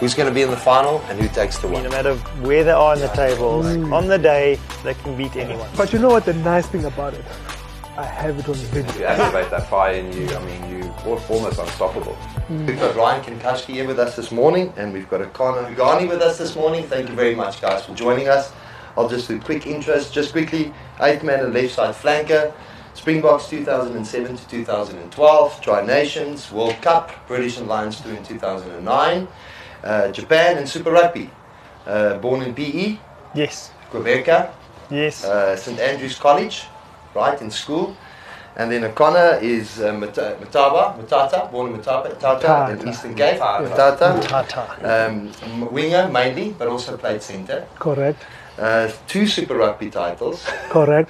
who's going to be in the final and who takes the win. No matter where they are in the tables, on the day, they can beat anyone. But you know what the nice thing about it? I have it on video. You activate that fire in you, you're almost unstoppable. We've got Ryan Kinkashki here with us this morning, and we've got Akana Ugani with us this morning. Thank you very much, guys, for joining us. I'll just do quick intros, just quickly. 8th man and left side flanker. Springboks 2007 to 2012, Tri-Nations, World Cup, British and Lions 2 in 2009, Japan and Super Rugby, born in PE, Yes. Quebeca, Yes. St Andrews College, right, in school, and then Akana is Matata, born in Matata in Eastern Cape, Matata, winger mainly, but also played centre. Correct. 2 Super Rugby titles. Correct.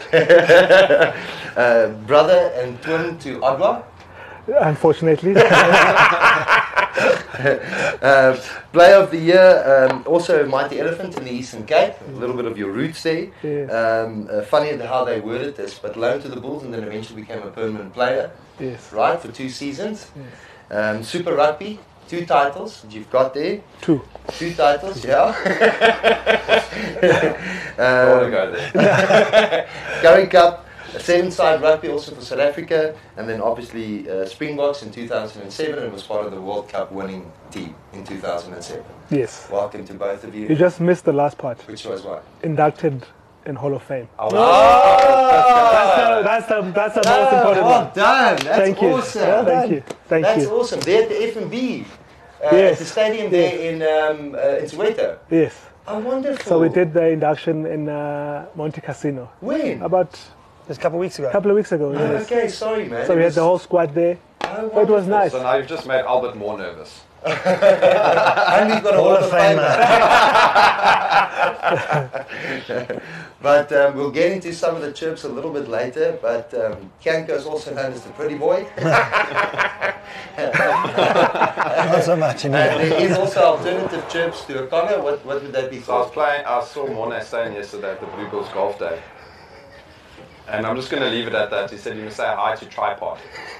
Brother and twin to Odwa. Unfortunately. Player of the year, also Mighty Elephant in the Eastern Cape. A little bit of your roots there. Yes. Funny how they worded this, but loaned to the Bulls and then eventually became a permanent player. Yes. Right, for 2 seasons. Super Rugby, 2 titles that you've got there. 2 titles, yeah. I want to go there. Currie Cup, a 7-side rugby also for South Africa, and then obviously Springboks in 2007, and was part of the World Cup winning team in 2007. Yes. Welcome to both of you. You just missed the last part. Which was what? Inducted in Hall of Fame. Oh, wow. That's the most important one. Well done. That's Thank you. awesome. Yeah, thank you. Thank That's you. awesome. There at the F&B, Yes. at the stadium there in Soweto. Yes. Oh, wonderful. So we did the induction in Monte Cassino. When? About Just a couple of weeks ago. a couple of weeks ago. Oh, Yes. okay, sorry, man. So we had the whole squad there. Oh, So it was nice. So now you've just made Albert more nervous. And we've got a Hall of Famer. But we'll get into some of the chirps a little bit later. But Kianko is also known as the pretty boy. Not so much, There is also alternative chirps to Akana. What would that be So called? I saw Morne staying yesterday at the Blue Bulls Golf Day. And I'm just going to leave it at that. He said you must say hi to Tripod.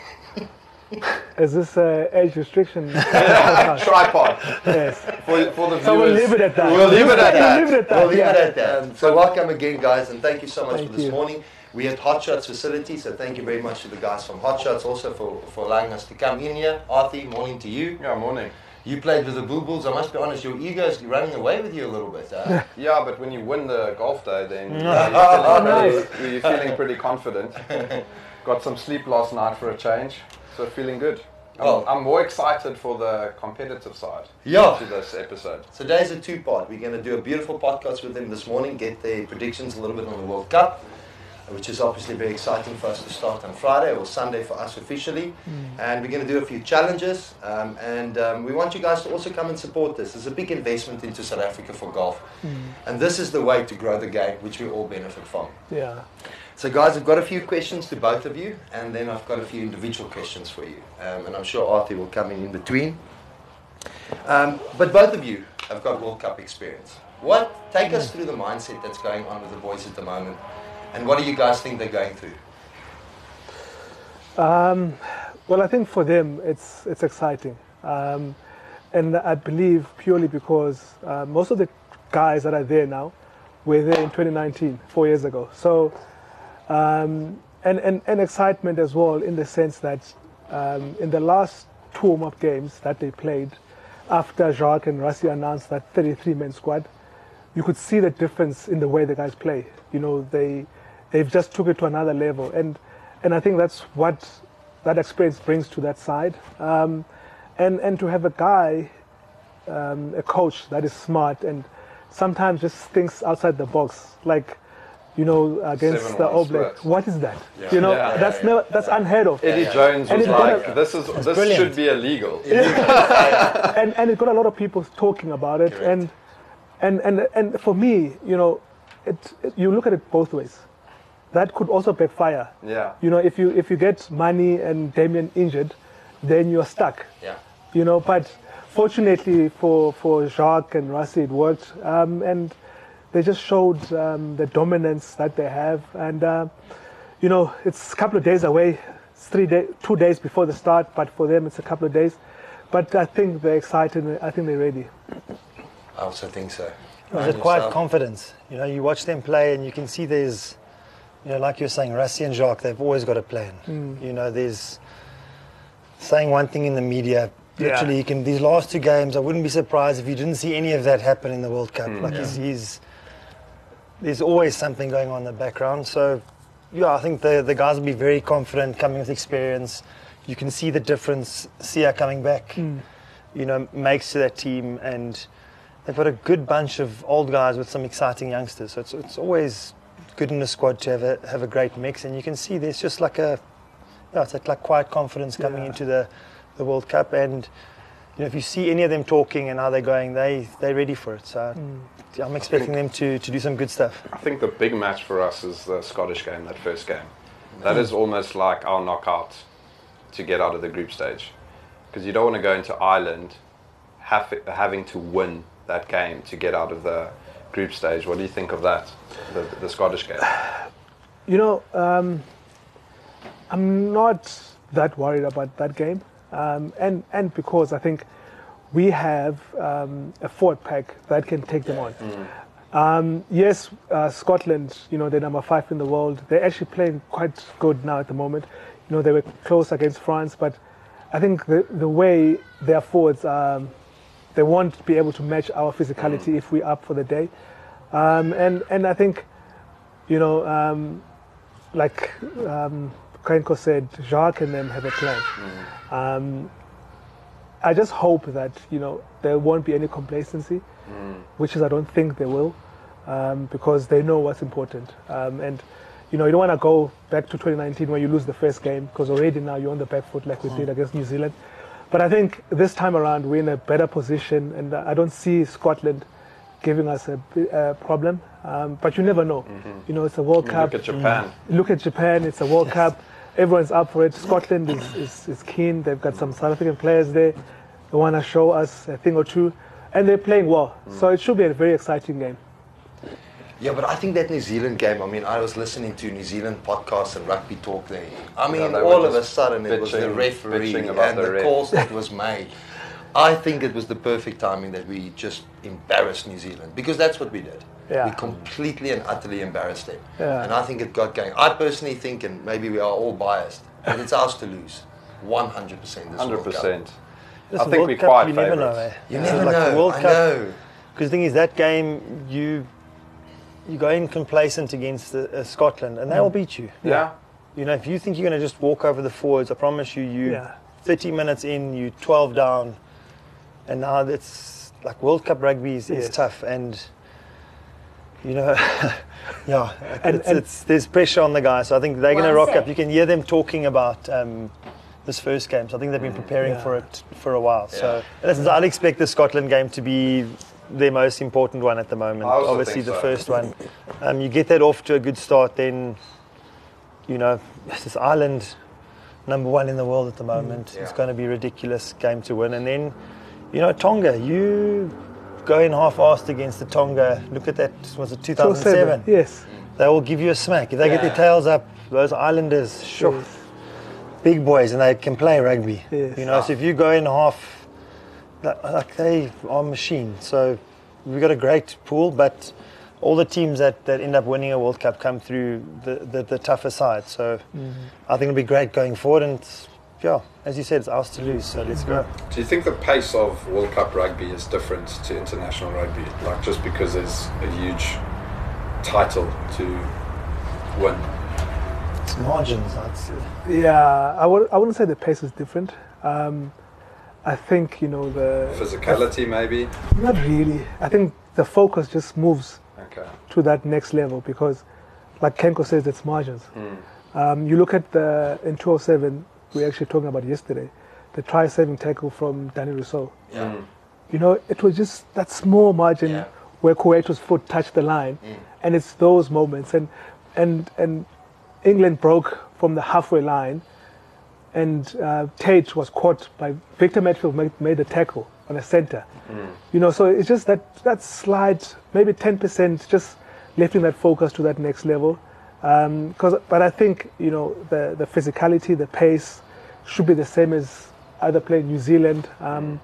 Is this age restriction? Tripod. Yes. For the viewers. So we'll leave it at that. We'll leave it at that. We'll leave it at that. We'll leave yeah. it at that. So welcome again, guys, and thank you so much Thank for this you. morning. We at Hot Shots facility, so thank you very much to the guys from Hot Shots also for allowing us to come in here. Arthur, morning to you. Yeah, morning. You played with the Blue Bulls. I must be honest, your ego is running away with you a little bit. Yeah, but when you win the golf day, then you're feeling pretty confident. Got some sleep last night for a change, so feeling good. I'm more excited for the competitive side to this episode. So today's a 2-part. We're going to do a beautiful podcast with them this morning, get their predictions a little bit on the World Cup, which is obviously very exciting for us to start on Friday or Sunday for us officially. And we're going to do a few challenges. And we want you guys to also come and support this. There's a big investment into South Africa for golf. And this is the way to grow the game, which we all benefit from. Yeah. So guys, I've got a few questions to both of you, and then I've got a few individual questions for you. And I'm sure Arthur will come in between. But both of you have got World Cup experience. Take us through the mindset that's going on with the boys at the moment, and what do you guys think they're going through? Well, I think for them it's exciting, and I believe purely because most of the guys that are there now were there in 2019, 4 years ago. So, and excitement as well in the sense that in the last 2 warm-up games that they played, after Jacques and Rassie announced that 33-man squad, you could see the difference in the way the guys play. You know, they've just took it to another level, and I think that's what that experience brings to that side. And to have a guy, a coach that is smart and sometimes just thinks outside the box, like, you know, against the All Blacks. What is that? Yeah. You know, that's unheard of. Eddie Jones was like, this should be illegal. And it got a lot of people talking about it. Correct. And for me, you know, you look at it both ways. That could also backfire. Yeah. You know, if you get Manie and Damien injured, then you're stuck. Yeah. You know, but fortunately for Jacques and Rassie, it worked. And they just showed the dominance that they have. And, you know, it's a couple of days away. It's 2 days before the start, but for them it's a couple of days. But I think they're excited. I think they're ready. I also think so. There's a quiet confidence. You know, you watch them play and you can see there's, you know, like you're saying, Rassie and Jacques, they've always got a plan. You know, there's saying one thing in the media. Literally, you can. These last 2 games, I wouldn't be surprised if you didn't see any of that happen in the World Cup. There's always something going on in the background. So, yeah, I think the guys will be very confident, coming with experience. You can see the difference. Sia coming back, you know, makes to that team, and they've got a good bunch of old guys with some exciting youngsters. So it's always good in the squad to have a great mix, and you can see there's just like it's that like quiet confidence coming into the World Cup, and you know, if you see any of them talking and how they're going, they're ready for it. So I'm expecting them to do some good stuff. I think the big match for us is the Scottish game, that first game. That is almost like our knockout to get out of the group stage, because you don't want to go into Ireland having to win that game to get out of the group stage. What do you think of that, the Scottish game? You know, I'm not that worried about that game. And because I think we have a forward pack that can take them on. Yes, Scotland, you know, they're number 5 in the world. They're actually playing quite good now at the moment. You know, they were close against France, but I think the way their forwards, they won't be able to match our physicality if we're up for the day. And I think, you know, like Krenko said, Jacques and them have a plan. I just hope that, you know, there won't be any complacency, which is I don't think they will, because they know what's important. And, you know, you don't want to go back to 2019 when you lose the first game, because already now you're on the back foot like we did against New Zealand. But I think this time around we're in a better position, and I don't see Scotland giving us a problem. But you never know. You know, it's a World Cup. Look at Japan. Look at Japan. It's a World Cup. Everyone's up for it. Scotland is keen. They've got some South African players there. They want to show us a thing or two. And they're playing well. So it should be a very exciting game. Yeah, but I think that New Zealand game, I mean, I was listening to New Zealand podcasts and rugby talk there. I mean, all of a sudden it was the referee and the calls that was made. I think it was the perfect timing that we just embarrassed New Zealand, because that's what we did. Yeah. We completely and utterly embarrassed them. Yeah. And I think it got going. I personally think, and maybe we are all biased, that it's ours to lose. 100% this 100%. Listen, I think we're quite you never know, favourites. You never like know. World I Cup, know. because the thing is, that game, you go in complacent against Scotland, and they will beat you. Yeah. You know, if you think you're going to just walk over the forwards, I promise you, 30 minutes in, you 12 down, and now it's like World Cup rugby is tough, and you know, there's pressure on the guys. So I think they're going to rock up. You can hear them talking about this first game. So I think they've been preparing for it for a while. Yeah. So listen, I'd expect the Scotland game to be their most important one at the moment. Obviously, the first one. You get that off to a good start, then you know, this Ireland, number 1 in the world at the moment. It's going to be a ridiculous game to win, and then you know, Tonga, you go in half-assed against the Tonga. Look at that, was it 2007? Yes. They will give you a smack. If they get their tails up, those Islanders, big boys, and they can play rugby. Yes. You know, so if you go in half, like they are machines. So we've got a great pool, but all the teams that end up winning a World Cup come through the tougher side. So I think it'll be great going forward, and as you said, it's ours to lose, so let's go. Do you think the pace of World Cup rugby is different to international rugby? Like, just because there's a huge title to win? It's margins, I'd say. Yeah, I wouldn't say the pace is different. I think, you know, the physicality, maybe? Not really. I think the focus just moves to that next level, because, like Kenko says, it's margins. You look at in 2007, we were actually talking about yesterday, the try-saving tackle from Danny Rousseau. Yeah. You know, it was just that small margin where Kuwaito's foot touched the line, and it's those moments. And England broke from the halfway line, and Tate was caught by Victor Matfield made the tackle on a centre. You know, so it's just that slight, maybe 10%, just lifting that focus to that next level. But I think, you know, the physicality, the pace should be the same as either playing New Zealand.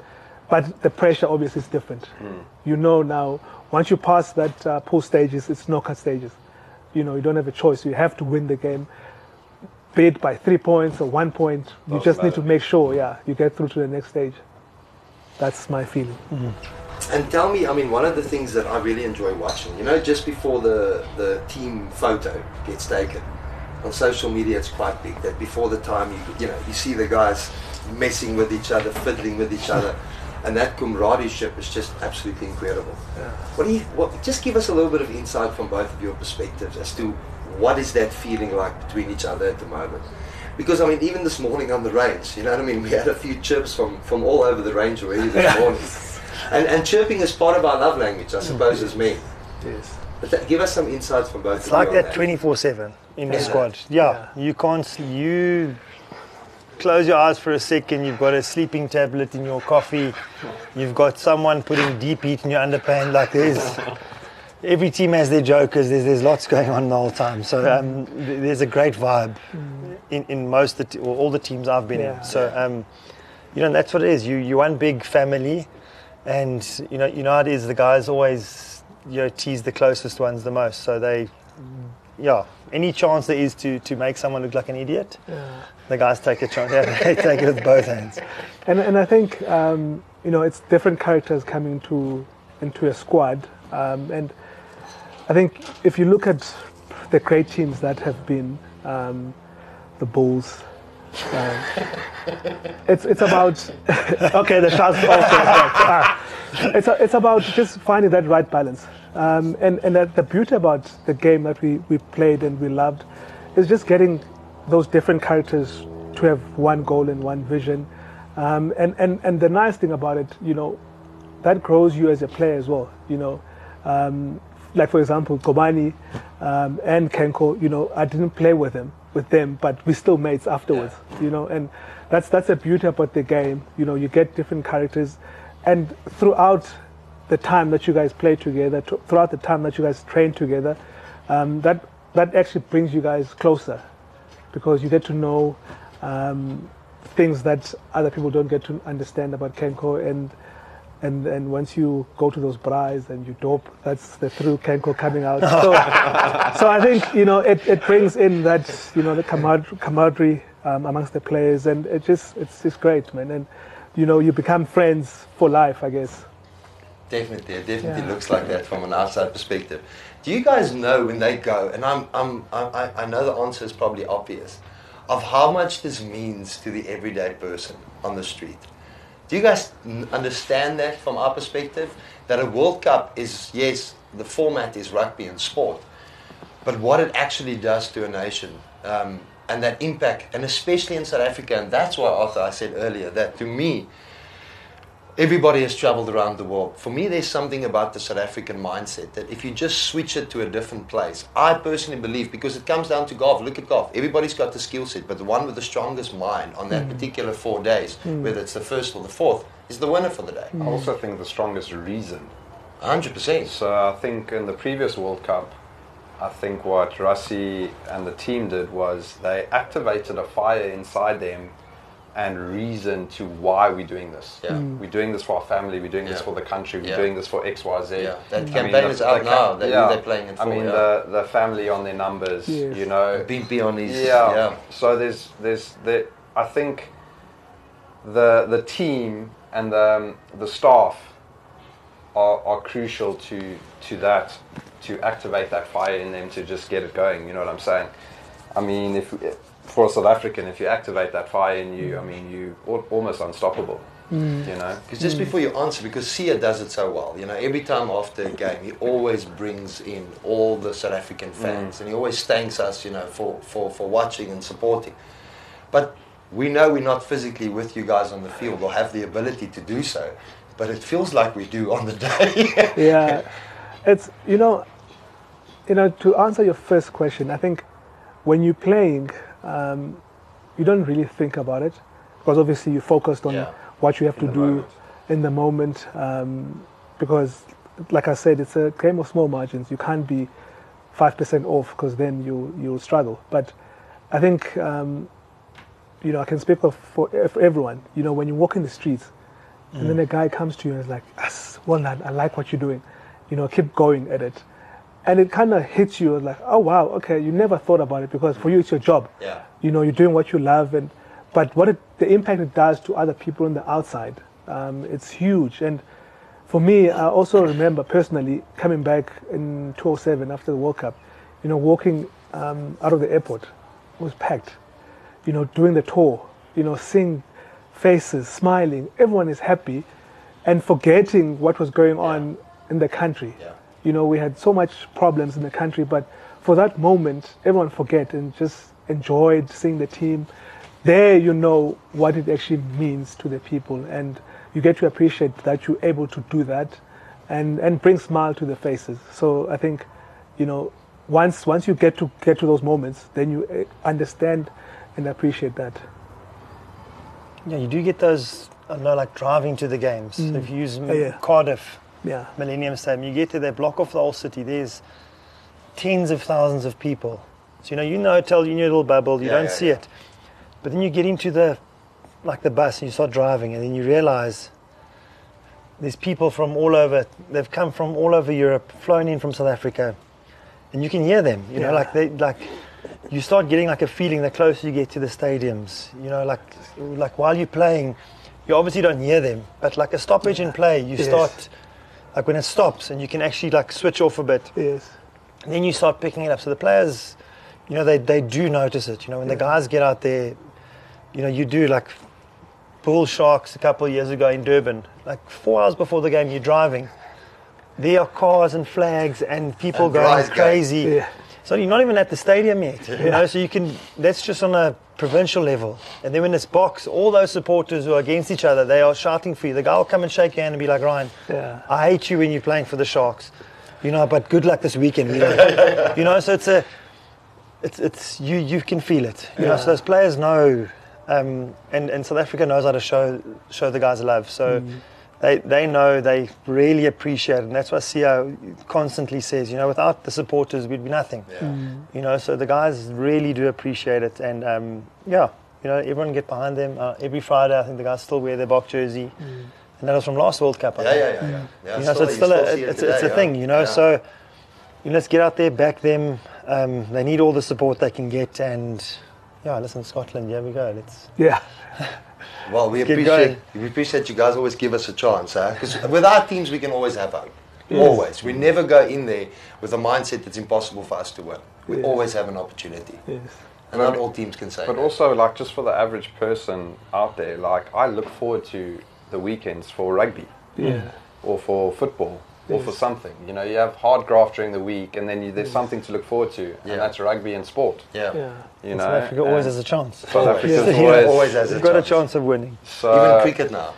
but the pressure obviously is different. You know now, once you pass that pool stages, it's knockout stages. You know, you don't have a choice. You have to win the game, be it by 3 points or 1 point. You Doesn't just need to matter. make sure, you get through to the next stage. That's my feeling. And tell me, I mean, one of the things that I really enjoy watching, you know, just before the team photo gets taken, on social media it's quite big, that before the time, you see the guys messing with each other, fiddling with each other, and that camaraderie is just absolutely incredible. Just give us a little bit of insight from both of your perspectives as to what is that feeling like between each other at the moment. Because, I mean, even this morning on the range, you know what I mean, we had a few chirps from all over the range already this morning. And chirping is part of our love language, I suppose, as men. Yes. But give us some insights from both It's of you like on that 24/7 in the squad. You can't. You close your eyes for a second. You've got a sleeping tablet in your coffee. You've got someone putting deep heat in your underpants. Like every team has their jokers. There's lots going on the whole time. So there's a great vibe in most or all the teams I've been in. So that's what it is. You one big family, and you know how it is. The guys always tease the closest ones the most. So they, any chance there is to make someone look like an idiot, the guys take a chance. They take it with both hands. And I think it's different characters coming into a squad, and I think if you look at the great teams that have been the Bulls, it's about okay, the Sharks also. It's about just finding that right balance, and that the beauty about the game that we played and we loved is just getting those different characters to have one goal and one vision, and the nice thing about it, that grows you as a player as well. Like for example, Kobani and Kenko, I didn't play with them, but we still mates afterwards. And that's the beauty about the game. You get different characters, and throughout the time that you guys play together, throughout the time that you guys train together, that actually brings you guys closer, because you get to know things that other people don't get to understand about Kenko, and once you go to those braais and you dope, that's the true Kenko coming out. So I think it brings in that the camaraderie amongst the players, and it's just great, man. And you become friends for life, I guess. Definitely, it definitely looks like that from an outside perspective. Do you guys know when they go? And I know the answer is probably obvious, of how much this means to the everyday person on the street. Do you guys understand that from our perspective? That a World Cup is, yes, the format is rugby and sport, but what it actually does to a nation, and that impact, and especially in South Africa, and that's why, Arthur, I said earlier, that to me, everybody has traveled around the world. For me, there's something about the South African mindset that if you just switch it to a different place, I personally believe, because it comes down to golf. Look at golf. Everybody's got the skill set, but the one with the strongest mind on that particular 4 days, whether it's the first or the fourth, is the winner for the day. I also think the strongest reason. 100%. So I think in the previous World Cup, I think what Rassie and the team did was they activated a fire inside them and reason to why we're doing this. Yeah. We're doing this for our family, we're doing this for the country, we're doing this for XYZ. Yeah. That campaign is out now. They're playing it for. I mean, the family on their numbers, Bimpy on his. So there's I think the team and the staff are crucial to that, to activate that fire in them, to just get it going. You know what I'm saying? I mean, for a South African, if you activate that fire in you, I mean, you're almost unstoppable. Because just before you answer, because Sia does it so well, every time after a game, he always brings in all the South African fans, and he always thanks us, for watching and supporting. But we know we're not physically with you guys on the field or have the ability to do so, but it feels like we do on the day. Yeah, it's to answer your first question, I think when you're playing, you don't really think about it, because obviously you're focused on what you have to do in the moment, because like I said, it's a game of small margins. You can't be 5% off, because then you'll struggle. But I think I can speak for everyone. When you walk in the streets, and then a guy comes to you and is like, yes, well done, I like what you're doing, keep going at it. And it kind of hits you like, oh wow, okay, you never thought about it because for you it's your job. Yeah. You're doing what you love, but the impact it does to other people on the outside, it's huge. And for me, I also remember personally coming back in 2007 after the World Cup, walking out of the airport, it was packed, doing the tour, seeing faces, smiling, everyone is happy and forgetting what was going on in the country. Yeah. We had so much problems in the country, but for that moment, everyone forget and just enjoyed seeing the team. There you know what it actually means to the people, and you get to appreciate that you're able to do that and bring smile to the faces. So I think, once you get to those moments, then you understand and appreciate that. Yeah, you do get those, like driving to the games. If you use Cardiff, Millennium Stadium, you get there, they block off the whole city. There's tens of thousands of people. So, you're in the hotel, you're in your little bubble, you don't see it. But then you get into the bus and you start driving, and then you realize there's people from all over, they've come from all over Europe, flown in from South Africa, and you can hear them, you start getting a feeling the closer you get to the stadiums, like while you're playing, you obviously don't hear them, but like a stoppage in play, you start, when it stops and you can actually switch off a bit, and then you start picking it up. So the players, they do notice it, when the guys get out there, you do Bull Sharks a couple of years ago in Durban, 4 hours before the game you're driving, there are cars and flags and people and going crazy. Yeah. So you're not even at the stadium yet, so that's just on a provincial level. And then when it's box, all those supporters who are against each other, they are shouting for you. The guy will come and shake your hand and be like, Ryan, I hate you when you're playing for the Sharks, but good luck this weekend. So it's you can feel it. So those players know, and South Africa knows how to show the guys love. So they know, they really appreciate it, and that's why Sia constantly says, without the supporters we'd be nothing. So the guys really do appreciate it, and everyone get behind them. Every Friday I think the guys still wear their Bok jersey, and that was from last World Cup. So it's still a thing. So let's get out there, back them. They need all the support they can get, and listen, Scotland, here we go. Well, we appreciate you guys always give us a chance, because with our teams we can always have hope. Always. We never go in there with a mindset that's impossible for us to win. We always have an opportunity. And not all teams can say But that. also, just for the average person out there, I look forward to the weekends for rugby or for football or for something. You have hard graft during the week, and then there's something to look forward to, and that's rugby and sport. South Africa always has a chance. South Africa's always has You've got a chance of winning. So even cricket now.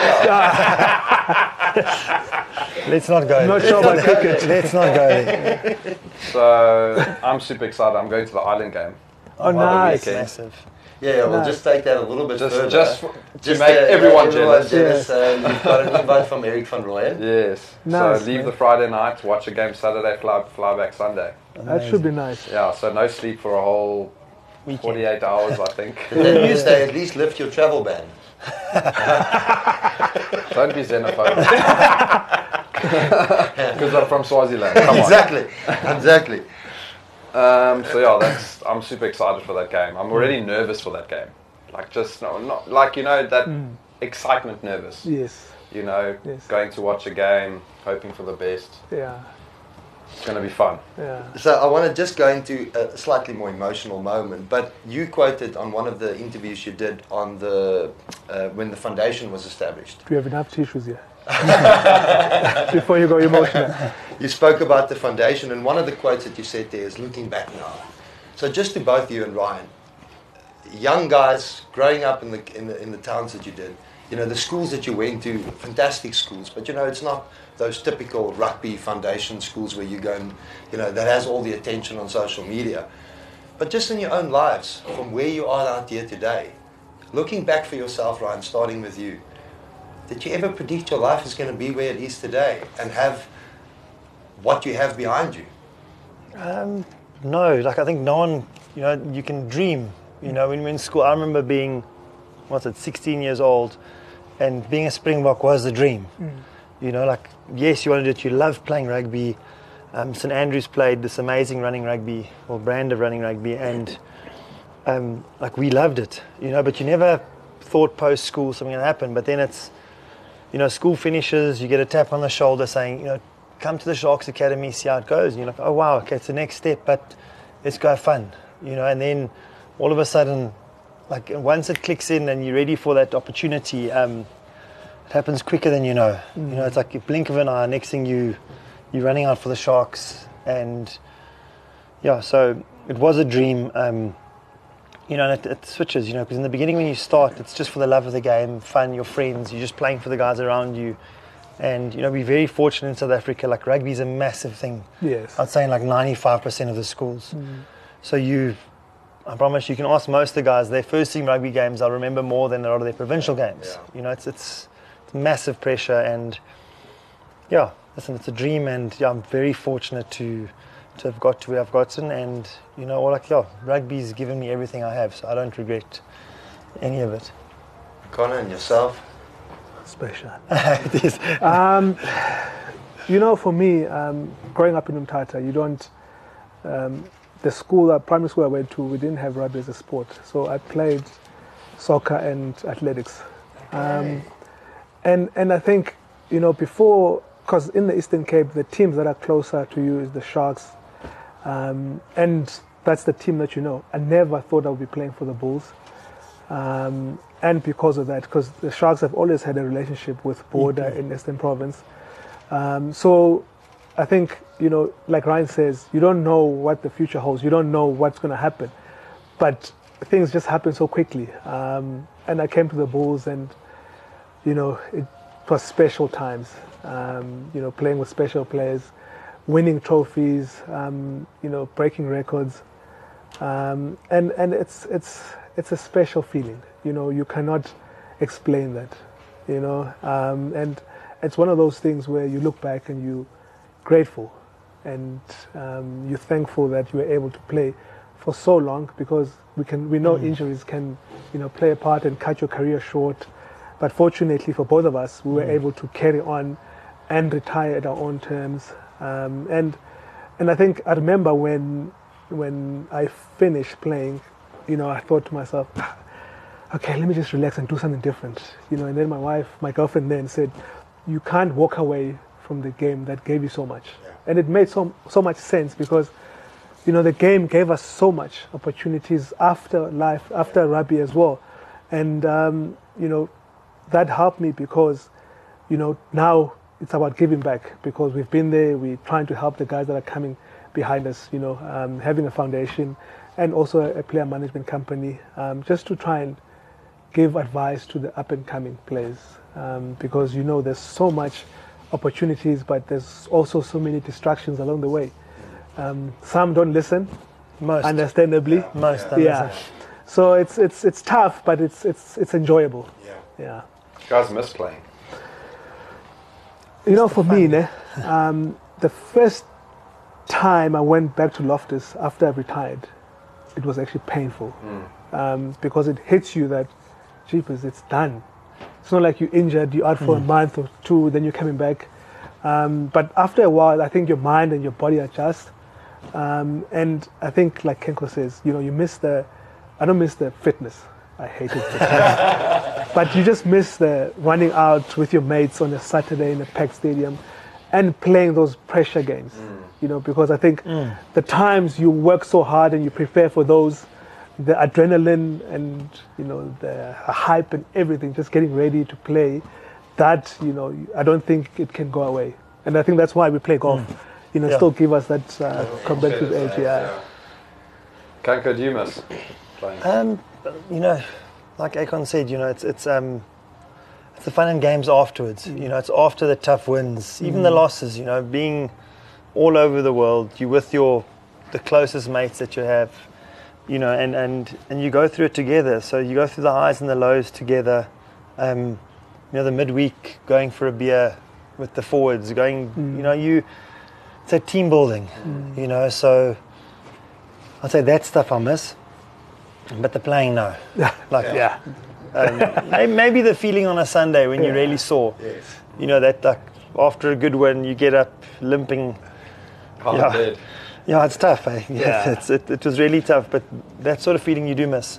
Let's not go. Not sure about cricket. Let's not go there. So I'm super excited. I'm going to the Island game. Oh, nice. Weekend. Massive. We'll just take that a little bit further. Just to make everyone jealous. You've got an invite from Eric van Rooyen. Yes. Nice, so leave the Friday night, watch a game Saturday, fly back Sunday. That should be nice. Yeah, so no sleep for a whole Weekend. 48 hours, I think. Then you say at least lift your travel ban. Don't be xenophobic. Because I'm from Swaziland. Come on. Exactly. I'm super excited for that game. I'm already nervous for that game. That excitement nervous. Yes. Going to watch a game, hoping for the best. Yeah. It's going to be fun. Yeah. So I want to just go into a slightly more emotional moment, but you quoted on one of the interviews you did on the when the foundation was established. Do you have enough tissues here? Before you go emotional. You spoke about the foundation, and one of the quotes that you said there is looking back now. So just to both you and Ryan, young guys growing up in the towns that you did, the schools that you went to, fantastic schools, but it's not those typical rugby foundation schools where you go and that has all the attention on social media. But just in your own lives, from where you are out here today, looking back for yourself, Ryan, starting with you, did you ever predict your life is going to be where it is today and have what you have behind you? No, I think no one, you can dream. When we're in school, I remember being, 16 years old, and being a Springbok was the dream. You know, like, yes, you want to do it. You love playing rugby. St Andrews played this amazing running rugby, or brand of running rugby, and like, we loved it, you know, but you never thought post school something would happen. But then it's, you know, school finishes, you get a tap on the shoulder saying, you know, come to the Sharks Academy, see how it goes. And you're like, oh wow, okay, it's the next step, but let's go have fun, you know. And then all of a sudden, like, once it clicks in and you're ready for that opportunity, it happens quicker than you know. You know, it's like a blink of an eye. Next thing you're running out for the Sharks, and yeah, so it was a dream. You know, and it switches, you know, because in the beginning when you start, it's just for the love of the game, fun, your friends, you're just playing for the guys around you. And, you know, we're very fortunate in South Africa. Like, rugby is a massive thing. Yes. I'd say in like 95% of the schools. So I promise you can ask most of the guys, their first team rugby games, I'll remember more than a lot of their provincial games. You know, it's massive pressure, and yeah, listen, it's a dream, and yeah, I'm very fortunate to have got to where I've gotten, and, you know, rugby's given me everything I have, so I don't regret any of it. Connor, and yourself? Special. It is. You know, for me, growing up in Umtata, you don't. The primary school I went to, we didn't have rugby as a sport, so I played soccer and athletics. And I think, you know, before, because in the Eastern Cape, the teams that are closer to you is the Sharks, and that's the team that you know. I never thought I would be playing for the Bulls. And because of that, because the Sharks have always had a relationship with Border in Eastern Province. So I think, you know, like Ryan says, you don't know what the future holds. You don't know what's going to happen. But things just happen so quickly. And I came to the Bulls, and, you know, it was special times. You know, playing with special players, winning trophies, you know, breaking records. And it's a special feeling. You know, you cannot explain that, you know. And it's one of those things where you look back and you're grateful, and you're thankful that you were able to play for so long, because we know injuries can, you know, play a part and cut your career short. But fortunately for both of us, we were able to carry on and retire at our own terms. And I think I remember when I finished playing, you know, I thought to myself, okay, let me just relax and do something different, you know. And then my girlfriend then said, you can't walk away from the game that gave you so much. And it made so much sense, because, you know, the game gave us so much opportunities after life, after rugby as well. And, you know, that helped me, because, you know, now it's about giving back, because we've been there, we're trying to help the guys that are coming behind us, you know, having a foundation and also a player management company, just to try and give advice to the up-and-coming players, because, you know, there's so much opportunities, but there's also so many distractions along the way. Some don't listen, understandably. Most don't listen. So it's tough, but it's enjoyable. Yeah. You guys miss playing? You know, for me, the first time I went back to Loftus after I retired, it was actually painful, because it hits you that, jeepers, it's done. It's not like you're injured, you're out for a month or two, then you're coming back. But after a while, I think your mind and your body adjust. And I think, like Kenko says, you know, I don't miss the fitness. I hate it. But you just miss the running out with your mates on a Saturday in a packed stadium and playing those pressure games, you know, because I think the times you work so hard and you prepare for those, the adrenaline and, you know, the hype and everything, just getting ready to play, that, you know, I don't think it can go away. And I think that's why we play golf, you know, still give us that competitive edge. Kanko, do you miss playing? You know, like Akon said, you know, it's the fun and games afterwards. You know, it's after the tough wins, even the losses. You know, being all over the world, you're with the closest mates that you have. You know, and you go through it together. So you go through the highs and the lows together. You know, the midweek going for a beer with the forwards, going. You know, it's a team building. You know, so I'd say that stuff I miss. But the playing, no. Maybe the feeling on a Sunday when you really saw, you know, that like after a good win, you get up limping. Dead. Yeah, it's tough. Eh? It was really tough, but that sort of feeling you do miss.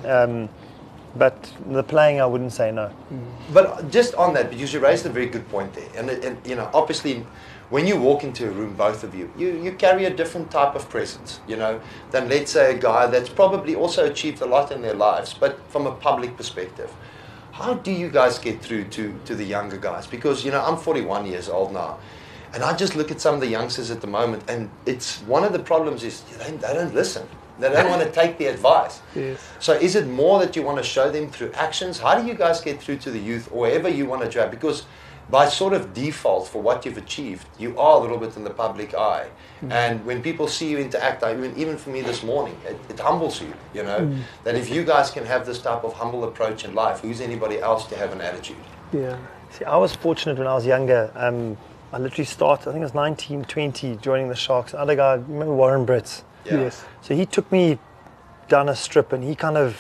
But the playing, I wouldn't say no. But just on that, because you raised a very good point there, and you know, obviously, when you walk into a room, both of you, you carry a different type of presence, you know, than let's say a guy that's probably also achieved a lot in their lives, but from a public perspective. How do you guys get through to the younger guys? Because, you know, I'm 41 years old now, and I just look at some of the youngsters at the moment, and it's one of the problems is they don't listen. They don't want to take the advice. Yes. So is it more that you want to show them through actions? How do you guys get through to the youth or wherever you want to drive? Because by sort of default for what you've achieved, you are a little bit in the public eye. And when people see you interact, even for me this morning, it humbles you, you know, that if you guys can have this type of humble approach in life, who's anybody else to have an attitude? Yeah. See, I was fortunate when I was younger. I literally started, I think it was 19, 20, joining the Sharks. Another guy, remember Warren Brits? Yeah. Yes. So he took me down a strip and he kind of,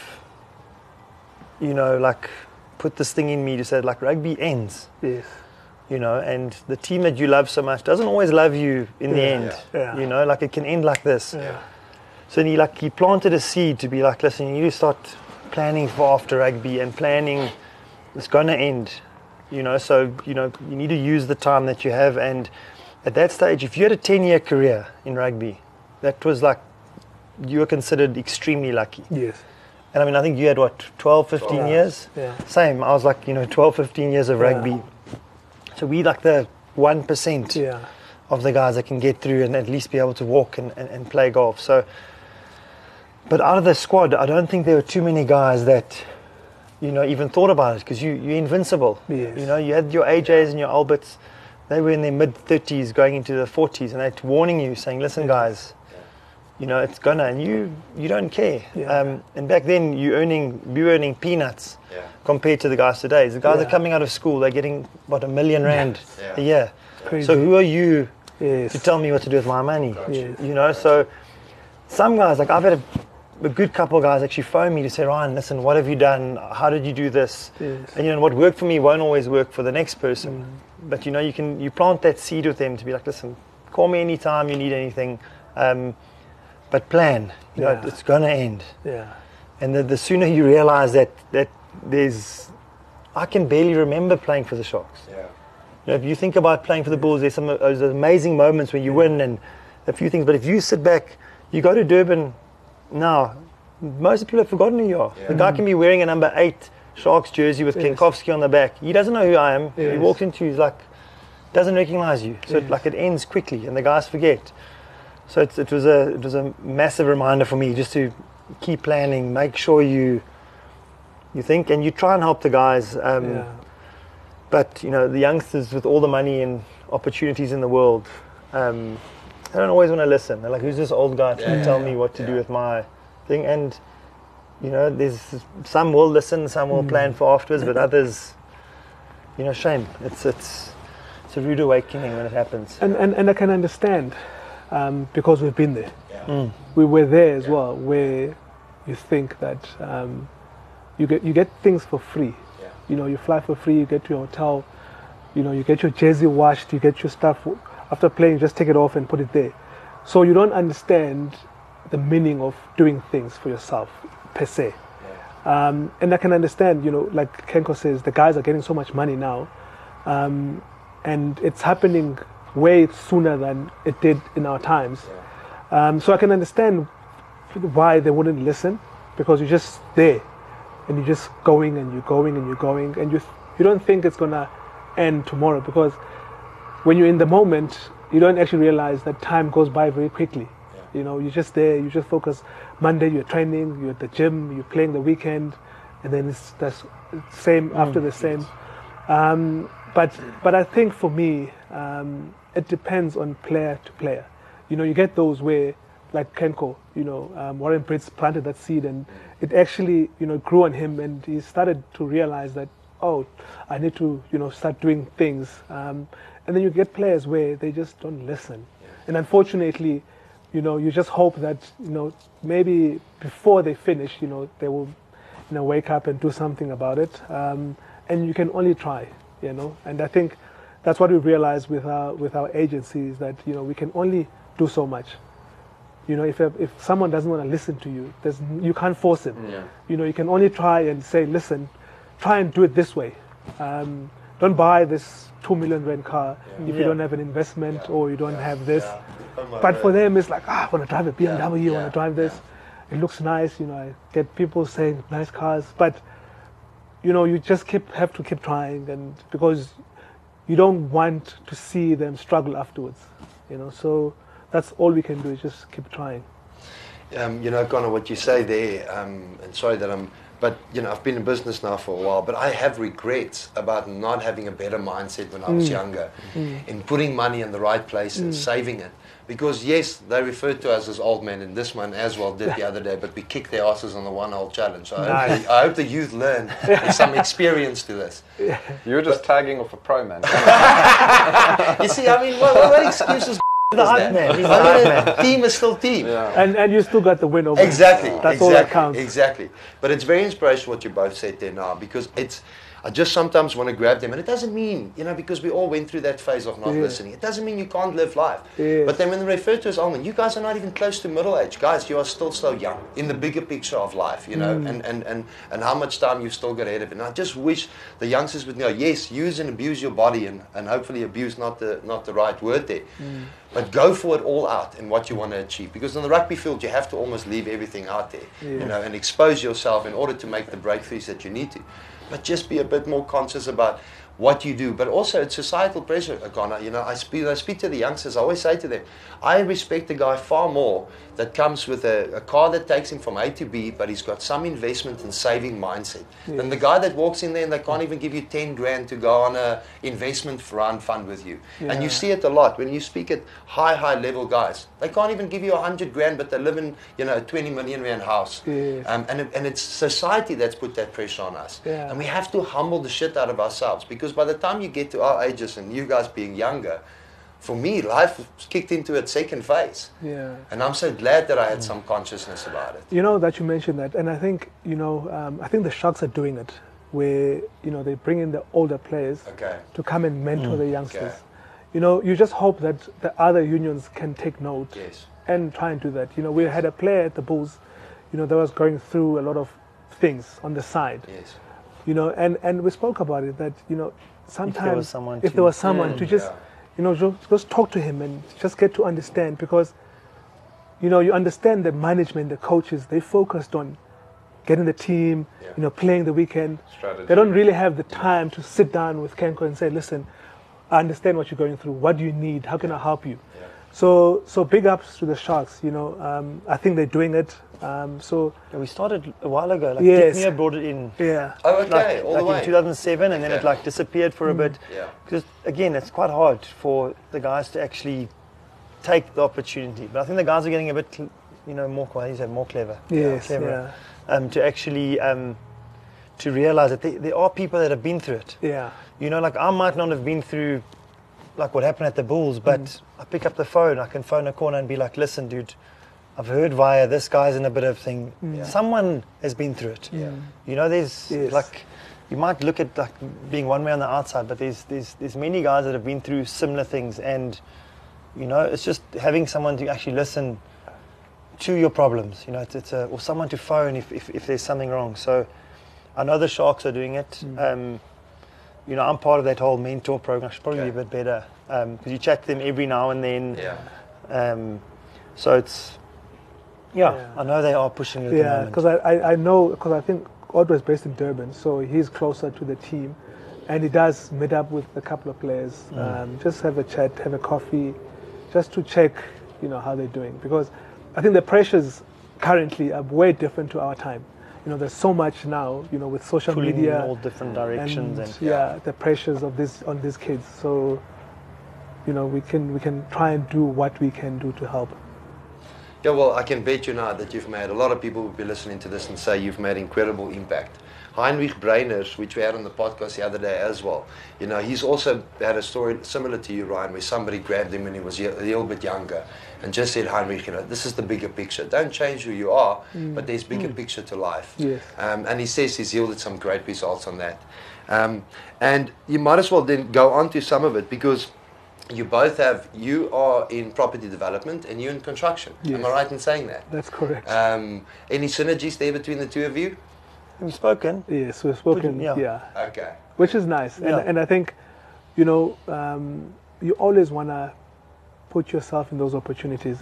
you know, like put this thing in me to say, like, rugby ends, Yes. you know, and the team that you love so much doesn't always love you in the end, Yeah. you know, like it can end like this. Yeah. So he planted a seed to be like, listen, you need to start planning for after rugby and planning, it's going to end, you know, so, you know, you need to use the time that you have. And at that stage, if you had a 10-year career in rugby, that was like, you were considered extremely lucky. Yes. And I mean, I think you had what, 12, 15 years? Yeah. Same. I was like, you know, 12, 15 years of rugby. So we like the 1% of the guys that can get through and at least be able to walk and play golf. So, but out of the squad, I don't think there were too many guys that, you know, even thought about it, because you're invincible. Yes. You know, you had your AJs and your Alberts. They were in their mid-30s going into the 40s, and they're warning you, saying, listen, guys, you know, it's gonna, and you don't care. Yeah. And back then, we were earning peanuts compared to the guys today. The guys are coming out of school, they're getting, what, R1 million a year. Crazy. So who are you Yes. to tell me what to do with my money? Yes. You know, so some guys, like I've had a good couple of guys actually phone me to say, Ryan, listen, what have you done? How did you do this? Yes. And you know, what worked for me won't always work for the next person. But you know, you plant that seed with them to be like, listen, call me anytime you need anything. But plan, you know, it's going to end. Yeah. And the sooner you realize that there's, I can barely remember playing for the Sharks. Yeah. You know, if you think about playing for the Bulls, there's some of those amazing moments when you win and a few things. But if you sit back, you go to Durban now, most people have forgotten who you are. The guy can be wearing a number 8 Sharks jersey with Kenkowski on the back. He doesn't know who I am. He walks into you, he's like, doesn't recognize you. So it ends quickly and the guys forget. So it was a massive reminder for me just to keep planning, make sure you think, and you try and help the guys. But you know, the youngsters with all the money and opportunities in the world, they don't always want to listen. They're like, who's this old guy to tell me what to do with my thing? And you know, there's some will listen, some will plan for afterwards, but others, you know, shame. It's a rude awakening when it happens. And I can understand. Because we've been there. We were there as well, where you think that you get things for free. You know, you fly for free, you get to your hotel, you know, you get your jersey washed, you get your stuff after playing, just take it off and put it there. So you don't understand the meaning of doing things for yourself per se. And I can understand, you know, like Kenko says, the guys are getting so much money now, and it's happening way sooner than it did in our times. So I can understand why they wouldn't listen, because you're just there and you're just going and you're going and you're going and you don't think it's gonna end tomorrow, because when you're in the moment you don't actually realize that time goes by very quickly. You know, you're just there, you just focus. Monday you're training, you're at the gym, you're playing the weekend, and then it's the same after the same. But I think for me, it depends on player to player. You know, you get those where, like Kenko, you know, Warren Brits planted that seed and it actually, you know, grew on him, and he started to realize that, oh, I need to, you know, start doing things. And then you get players where they just don't listen. And unfortunately, you know, you just hope that, you know, maybe before they finish, you know, they will wake up and do something about it. And you can only try, And I think that's what we realize with our agencies, that we can only do so much. If someone doesn't want to listen to you, you can't force it. You can only try and say, listen, try and do it this way. Don't buy this 2 million rand car if you don't have an investment or you don't have this. But for them, it's like, I want to drive a BMW, I want to drive this. It looks nice, I get people saying nice cars, but you just have to keep trying, and because you don't want to see them struggle afterwards, So that's all we can do, is just keep trying. Connor, what you say there, and sorry that but I've been in business now for a while, but I have regrets about not having a better mindset when I was younger, in putting money in the right place and saving it. Because yes, they referred to us as old men, and this one as well did the other day, but we kicked their asses on the 1 hole challenge. So I hope the youth learn there's some experience to this. You're just tagging off a pro, man. You see, what excuses The hype man. Team is still team. Yeah. And you still got the win over. Exactly. That's all that counts. Exactly. But it's very inspirational what you both said there now, because I just sometimes want to grab them, and it doesn't mean, because we all went through that phase of not listening. It doesn't mean you can't live life. Yes. But then when they refer to us, you guys are not even close to middle age. Guys, you are still so young in the bigger picture of life, and how much time you've still got ahead of it. And I just wish the youngsters would know, yes, use and abuse your body, and hopefully abuse not the right word there. But go for it all out in what you want to achieve. Because in the rugby field, you have to almost leave everything out there, and expose yourself in order to make the breakthroughs that you need to. But just be a bit more conscious about what you do. But also, it's societal pressure, Connor. I speak to the youngsters. I always say to them, I respect the guy far more that comes with a car that takes him from A to B, but he's got some investment and saving mindset, than the guy that walks in there and they can't even give you 10 grand to go on a investment fund with you. And you see it a lot when you speak at high level guys. They can't even give you 100 grand, but they live in a 20 million rand house. And it's society that's put that pressure on us. And we have to humble the shit out of ourselves, because by the time you get to our ages, and you guys being younger, for me, life kicked into its second phase. And I'm so glad that I had some consciousness about it. That you mentioned that, and I think, I think the Sharks are doing it, where, they bring in the older players to come and mentor the youngsters. You just hope that the other unions can take note and try and do that. We had a player at the Bulls, that was going through a lot of things on the side. And we spoke about it, that, sometimes if there was someone to just, just talk to him and just get to understand, because, you understand the management, the coaches, they focused on getting the team, playing the weekend. Strategy. They don't really have the time to sit down with Kenko and say, listen, I understand what you're going through. What do you need? How can I help you? So big ups to the Sharks. I think they're doing it. We started a while ago. Yes. Dick Neer brought it in. Oh, okay. All the way. In 2007, and then it disappeared for a bit. Because again, it's quite hard for the guys to actually take the opportunity. But I think the guys are getting a bit, more clever. Clever. To actually to realize that there are people that have been through it. I might not have been through what happened at the Bulls, but I pick up the phone, I can phone a corner and be like, listen, dude, I've heard via this guy's in a bit of thing. Someone has been through it. There's you might look at being one way on the outside, but there's many guys that have been through similar things, and it's just having someone to actually listen to your problems. Or someone to phone if there's something wrong. So I know the Sharks are doing it. I'm part of that whole mentor program. I should probably be a bit better, because you chat to them every now and then. So it's I know they are pushing it at the moment. Because I know, because I think Otto is based in Durban, so he's closer to the team, and he does meet up with a couple of players, just have a chat, have a coffee, just to check, how they're doing. Because I think the pressures currently are way different to our time. There's so much now, with social media, in all different directions, and the pressures of on these kids. So, we can try and do what we can do to help. Yeah, well, I can bet you now that you've made, a lot of people will be listening to this and say you've made incredible impact. Heinrich Breiners, which we had on the podcast the other day as well, he's also had a story similar to you, Ryan, where somebody grabbed him when he was a little bit younger and just said, Heinrich, this is the bigger picture. Don't change who you are, but there's bigger picture to life. Yes. And he says he's yielded some great results on that. And you might as well then go on to some of it, because you are in property development and you're in construction. Yes. Am I right in saying that? That's correct. Any synergies there between the two of you? We've spoken. Yes, we've spoken. Yeah. Okay. Which is nice. Yeah. And I think, you always want to put yourself in those opportunities.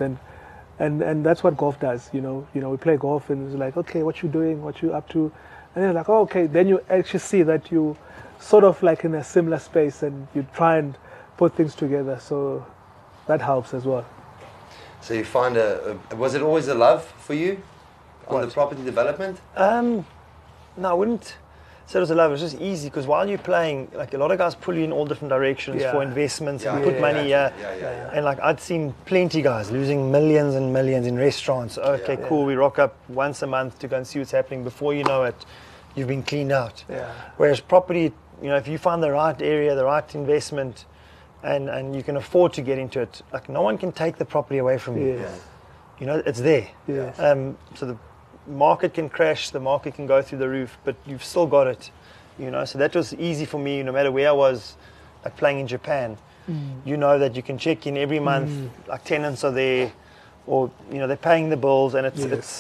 And that's what golf does. We play golf and it's like, okay, what you doing? What you up to? And then like, oh, okay. Then you actually see that you sort of like in a similar space and you try and put things together. So that helps as well. So you find was it always a love for you on the property development? No, I wouldn't say it was a love. It was just easy, because while you're playing, like, a lot of guys pull you in all different directions for investments and put money here. And like, I'd seen plenty of guys losing millions and millions in restaurants. Okay, cool. We rock up once a month to go and see what's happening. Before you know it, you've been cleaned out. Yeah. Whereas property, if you find the right area, the right investment, and you can afford to get into it, like, no one can take the property away from you. Yes. It's there. Yes. So the market can crash, the market can go through the roof, but you've still got it. So that was easy for me, no matter where I was, like playing in Japan. That you can check in every month, like tenants are there, or they're paying the bills, and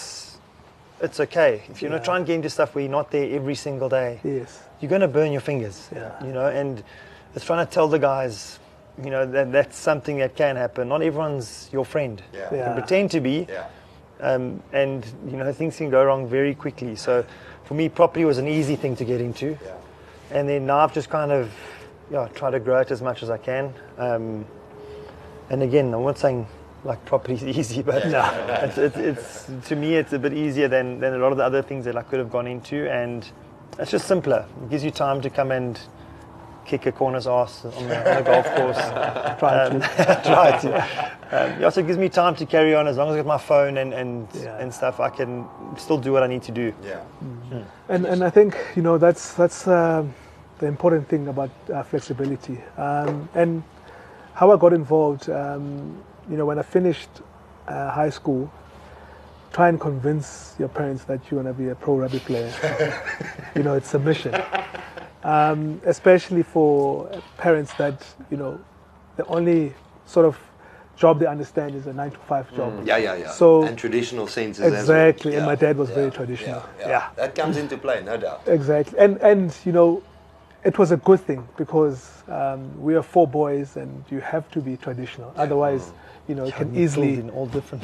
it's okay. If you're not trying to get into stuff where you're not there every single day, you're going to burn your fingers. And it's trying to tell the guys, that that's something that can happen. Not everyone's your friend. You can pretend to be. And things can go wrong very quickly. So for me, property was an easy thing to get into. And then now I've just kind of try to grow it as much as I can. And again, I'm not saying like property's easy, but it's to me it's a bit easier than a lot of the other things that I could have gone into, and it's just simpler. It gives you time to come and kick a corner's ass on the golf course. Try to. It also gives me time to carry on. As long as I got my phone and stuff, I can still do what I need to do. And I think that's the important thing about flexibility. And how I got involved, when I finished high school, try and convince your parents that you want to be a pro rugby player. It's a mission. Especially for parents that, the only sort of job they understand is a 9-to-5 job. So, and traditional senses exactly, as well. And my dad was very traditional. That comes into play, no doubt. Exactly. And it was a good thing, because we are 4 boys and you have to be traditional. Otherwise, it can easily... in all different...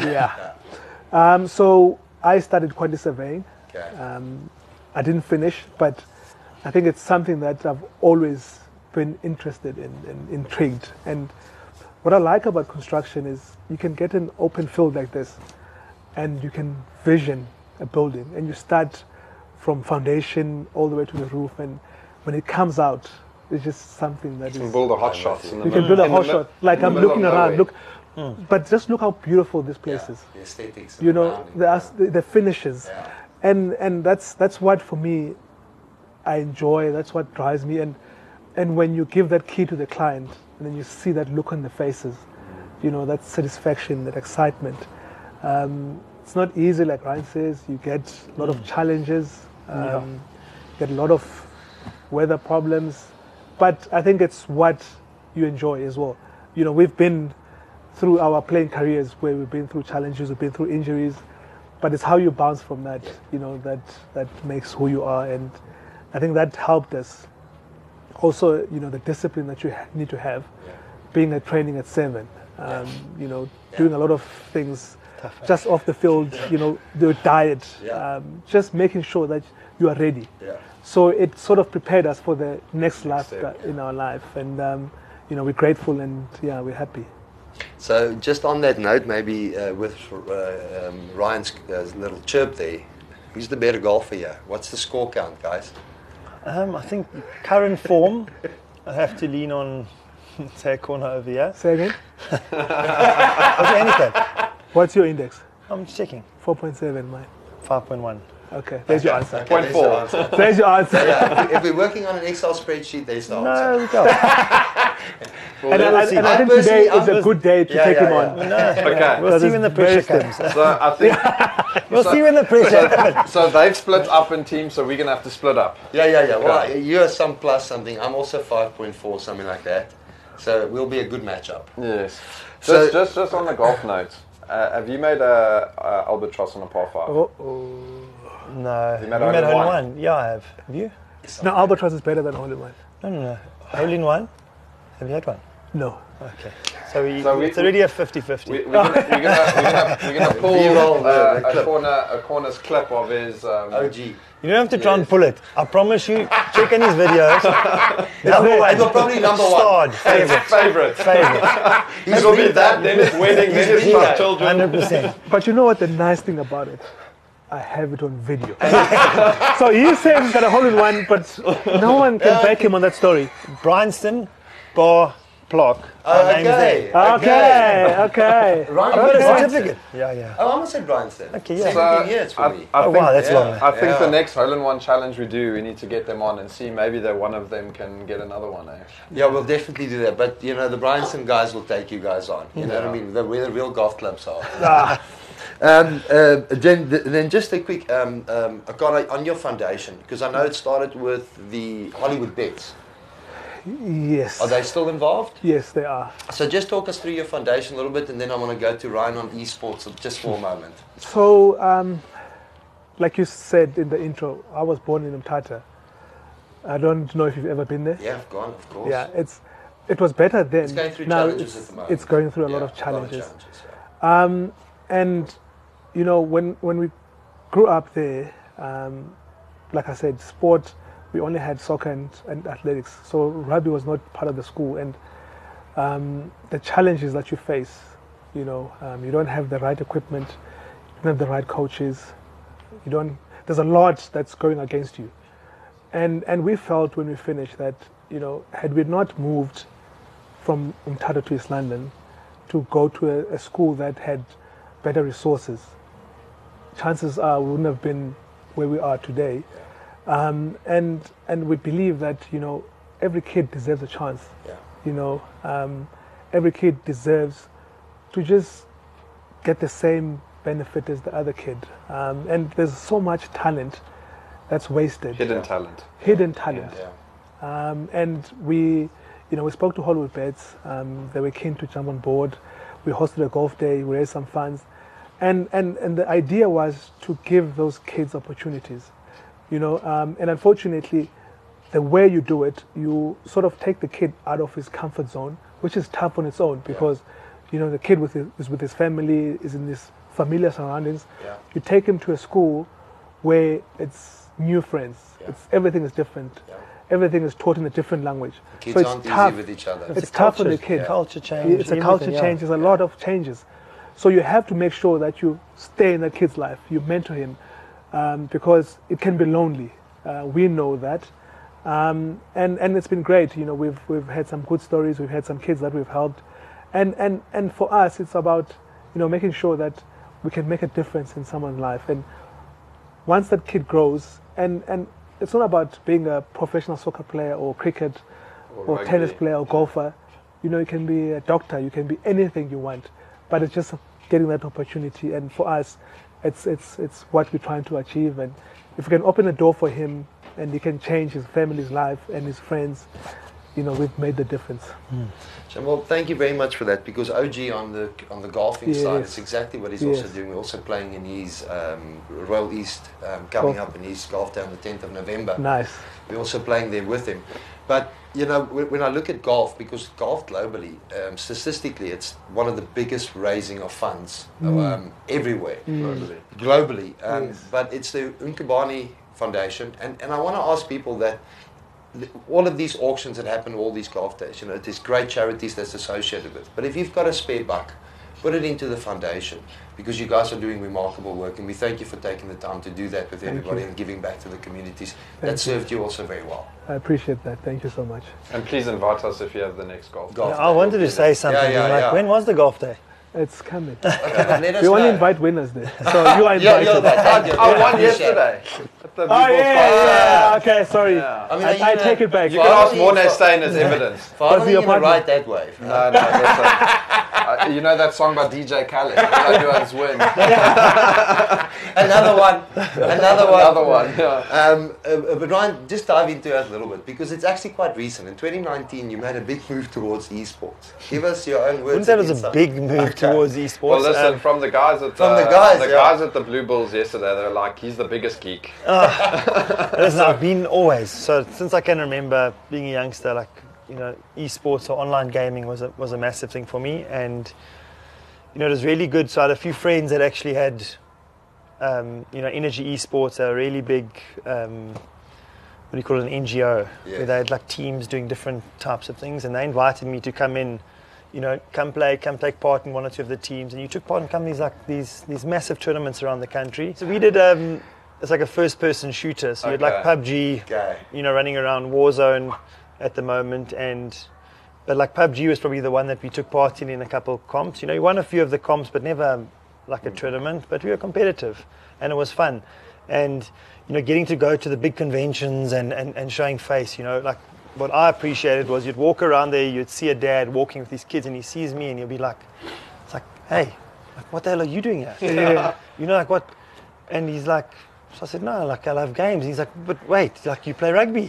So I started quantity surveying. I didn't finish, but I think it's something that I've always been interested in and intrigued. And what I like about construction is you can get an open field like this and you can vision a building, and you start from foundation all the way to the roof, and when it comes out, it's just something that you can build a hot shot. You can build a hot shot. Like I'm looking around, but just look how beautiful this place is. The aesthetics. The finishes. And that's what, for me, I enjoy. That's what drives me. And when you give that key to the client, and then you see that look on the faces, that satisfaction, that excitement. It's not easy, like Ryan says. You get a lot of challenges, get a lot of weather problems, but I think it's what you enjoy as well. We've been through our playing careers where we've been through challenges, we've been through injuries, but it's how you bounce from that, that makes who you are. And I think that helped us. Also, the discipline that you need to have, being at training at 7, doing a lot of things just off the field, the diet, just making sure that you are ready. So it sort of prepared us for the next life in our life. And, we're grateful and, we're happy. So just on that note, maybe with Ryan's little chirp there, who's the better golfer here? What's the score count, guys? I think current form, I have to lean on Corner over here. Say again? Okay, anything. What's your index? I'm checking. 4.7, mine. 5.1. Okay, there's your answer. Okay, there's your answer. There's your answer. Yeah, if we're working on an Excel spreadsheet, there's the answer. No, we don't. And I think today is a good day to take him on. No. Okay. We'll see when the pressure very comes. So I think We'll see when the pressure comes. so they've split up in teams, so we're gonna have to split up. Yeah. Well, you're some plus something. I'm also 5.4, something like that. So we'll be a good matchup. Yes. So- Just on the golf note, have you made a albatross on a par 5? No. You You made made hole in hole in one? one. Yeah, I have. Have you? No, albatross is better than hole in one. No. Hole in one? Have you had one? No. Okay. So, we- it's already a 50-50. We're gonna pull B-roll, the clip. a corner's clip of his. OG. You don't have to try and pull it. I promise you, check in his videos. Number one. You're probably number one. Starred, favorite. favorite. It'll be that, then it's wedding, then it's my children. 100%. But you know what the nice thing about it? I have it on video. So he says he's got a hole in one, but no one can back him on that story. Bryanston, Bar, Plock. Our name's there. Okay. Ryan, I've got a Bryanston. certificate. Yeah. Oh, I almost said Bryanston. Okay, yeah. 17 years for me. Oh, wow, that's long. I think Yeah. the next hole-in-one challenge we do, we need to get them on and see maybe that one of them can get another one. Yeah, we'll definitely do that. But, you know, the Bryanston guys will take you guys on. You know what I mean? Where the real golf clubs are. Then just a quick, Akana, on your foundation, because I know it started with the Hollywood Bets. Yes. Are they still involved? Yes, they are. So just talk us through your foundation a little bit, and then I want to go to Ryan on esports just for a moment. So, like you said in the intro, I was born in Mthatha. I don't know if you've ever been there. Yeah, I've gone, of course. Yeah, it was better then. It's going through now challenges at the moment. it's going through a lot Yeah, of challenges. yeah. And you know, when we grew up there, like I said, sport, we only had soccer and athletics. So rugby was not part of the school, and the challenges that you face, you know, you don't have the right equipment, you don't have the right coaches, there's a lot that's going against you. And we felt when we finished that, you know, had we not moved from Mthatha to East London to go to a school that had better resources, chances are we wouldn't have been where we are today. And we believe that, you know, every kid deserves a chance. Yeah. You know, every kid deserves to just get the same benefit as the other kid. And there's so much talent that's wasted. Hidden talent. Hidden talent. Yeah. And we spoke to Hollywood Bets. They were keen to jump on board. We hosted a golf day. We raised some funds, and the idea was to give those kids opportunities, you know. And unfortunately, the way you do it, you sort of take the kid out of his comfort zone, which is tough on its own because, you know, the kid is with his family, is in this familiar surroundings. Yeah. You take him to a school where it's new friends. Yeah. Everything is different. Yeah. Everything is taught in a different language. Kids so it's aren't tough. easy with each other. It's tough on the kid. Culture change. It's a culture change. There's a lot of changes. So you have to make sure that you stay in that kid's life. You mentor him because it can be lonely. We know that. And it's been great. You know, we've had some good stories. We've had some kids that we've helped. And for us, it's about, you know, making sure that we can make a difference in someone's life. And once that kid grows, and it's not about being a professional soccer player or cricket or rugby. tennis player or golfer. You know, you can be a doctor, you can be anything you want, but it's just getting that opportunity. And for us, it's what we're trying to achieve. And if we can open a door for him and he can change his family's life and his friends, you know, we've made the difference. Well, thank you very much for that, because OG on the golfing side, Yes. it's exactly what he's Yes. also doing. We're also playing in his Royal East, coming up in his golf day on the 10th of November. Nice. We're also playing there with him. But, you know, when I look at golf, because golf globally, statistically, it's one of the biggest raising of funds everywhere, globally. Yes. But it's the Unkabani Foundation. And I want to ask people that all of these auctions that happen, all these golf days, you know, there's great charities that's associated with. But if you've got a spare buck, put it into the foundation, because you guys are doing remarkable work, and we thank you for taking the time to do that with Thank everybody you. and giving back to the communities. Thank That served you also very well. I appreciate that. Thank you so much. And please invite us if you have the next golf. Golf I day. wanted to say something. Yeah, like, yeah. when was the golf day? It's coming. Okay, but let us We only know. invite winners there. So you are Yeah, invited. you're that. I won yesterday. At the Oh, People's yeah. Okay, sorry. Yeah. I mean, I take it back. You can ask Following- Mornay Stein as evidence. Following your in the partner? right that way. No, listen. You know that song by DJ Khaled? All I do is win. Another one. Another one. Yeah. But Ryan, just dive into that a little bit because it's actually quite recent. In 2019, you made a big move towards esports. Give us your own I words. wouldn't say it and was a insight. big move towards esports. Well, listen, from the guys at From the guys, yeah. guys at the Blue Bulls yesterday, they were like, "He's the biggest geek." Listen, I've been always, so since I can remember being a youngster, like, you know, esports or online gaming was a massive thing for me, and you know, it was really good. So I had a few friends that actually had, you know, Energy Esports, a really big, what do you call it, an NGO, Yes. where they had like teams doing different types of things, and they invited me to come in, you know, come take part in one or two of the teams, and you took part in companies like these massive tournaments around the country. So we did, it's like a first-person shooter, so you had like Okay. PUBG, Okay. you know, running around Warzone at the moment, but like PUBG was probably the one that we took part in a couple of comps. You know, we won a few of the comps, but never like a tournament. But we were competitive, and it was fun. And you know, getting to go to the big conventions and showing face. You know, like what I appreciated was you'd walk around there, you'd see a dad walking with his kids, and he sees me, and he'll be like, "It's like, hey, like, what the hell are you doing here?" Yeah. You know, like what? And he's like, so I said, no, like I love games. He's like, but wait, like you play rugby?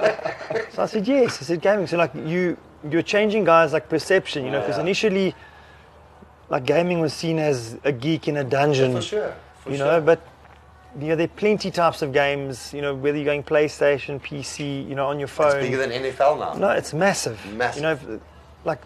So I said, yes. I said, gaming. So like you're changing guys' like perception, you know, because initially, like gaming was seen as a geek in a dungeon, For sure. you know, but you know, there are plenty types of games, you know, whether you're going PlayStation, PC, you know, on your phone. It's bigger than NFL now. No, it's massive. Massive. You know, like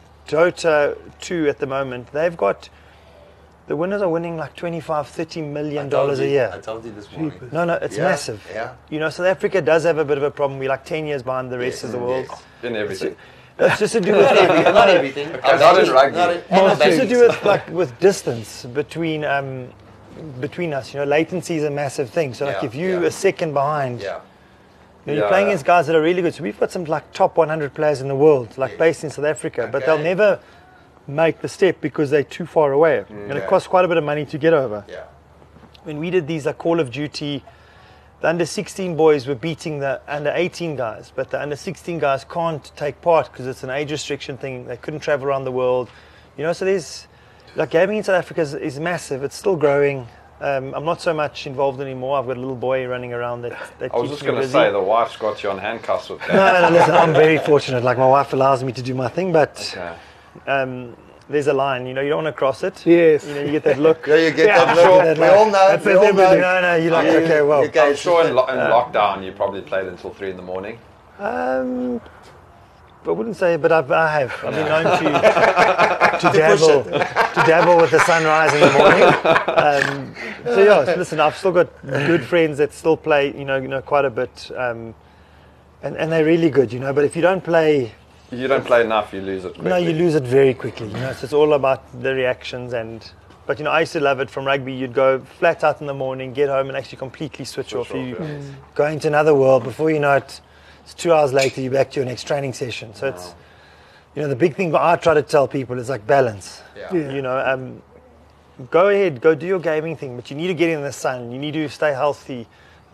Dota 2 at the moment, they've got, the winners are winning like $25-30 million a year. I told you this morning. No, it's Yeah, massive. yeah. You know, South Africa does have a bit of a problem. We're like 10 years behind the rest of the world. Yes. In everything. It's just to do with Not everything. not in rugby. it's just to do with like with distance between us. You know, latency is a massive thing. So like Yeah, if you're yeah. a second behind, Yeah. you know, you're Yeah, playing yeah. against guys that are really good. So we've got some like top 100 players in the world, like Yes. based in South Africa, but they'll Okay. never make the step because they're too far away, and it Okay. costs quite a bit of money to get over. Yeah. When we did these like Call of Duty, the under 16 boys were beating the under 18 guys, but the under 16 guys can't take part because it's an age restriction thing. They couldn't travel around the world, you know. So there's like gaming in South Africa is massive. It's still growing. I'm not so much involved anymore. I've got a little boy running around that I was keeps just me going to busy. say, the wife's got you on handcuffs with that. No, listen, I'm very fortunate. Like my wife allows me to do my thing, but Okay. there's a line. You know, you don't want to cross it. Yes. You know, you get that look. Yeah, you get Yeah, that sure. look. We all know. That's We all everybody. know. No, you're like, okay, well. Okay, I'm sure in so- lockdown you probably played until 3 in the morning. I wouldn't say, but I have. I've been known to dabble with the sunrise in the morning. So yeah, listen, I've still got good friends that still play, you know, quite a bit, and they're really good, you know. But if you don't play, You don't play enough, you lose it quickly. no, you lose it very quickly. You know, so it's all about the reactions But you know, I used to love it from rugby. You'd go flat out in the morning, get home, and actually completely switch off. You go into another world. Before you know it, it's 2 hours later. You're back to your next training session. So it's, you know, the big thing that I try to tell people is like balance. Yeah. Yeah. You know, go ahead, go do your gaming thing, but you need to get in the sun. You need to stay healthy.